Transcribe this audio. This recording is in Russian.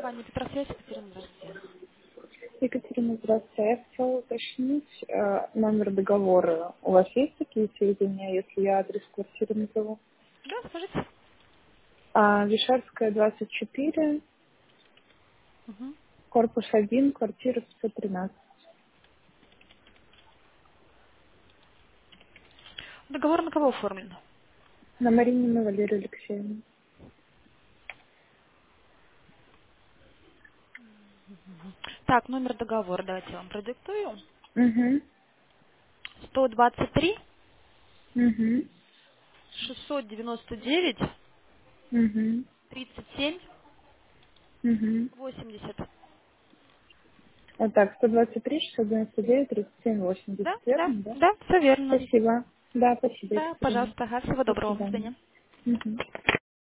Компания Петросвязь, Екатерина, здравствуйте. Екатерина, здравствуйте. Я хотела уточнить номер договора. У вас есть такие сведения, если я адрес квартиры назову? Да, скажите. Вишерская, 24, Мгм. корпус 1, квартира 513. Договор на кого оформлен? На Маринину Валерию Алексеевну. Так, номер договора давайте я вам продиктую. Угу, 123 угу, 699 угу, 37 угу. 80. Вот так, 123, 699, 37, Да, 80, да, верно, да? да, все верно. Спасибо. Да, спасибо, Да, Екатерина. пожалуйста, ага, всего До доброго, до свидания. свидания. Мгм.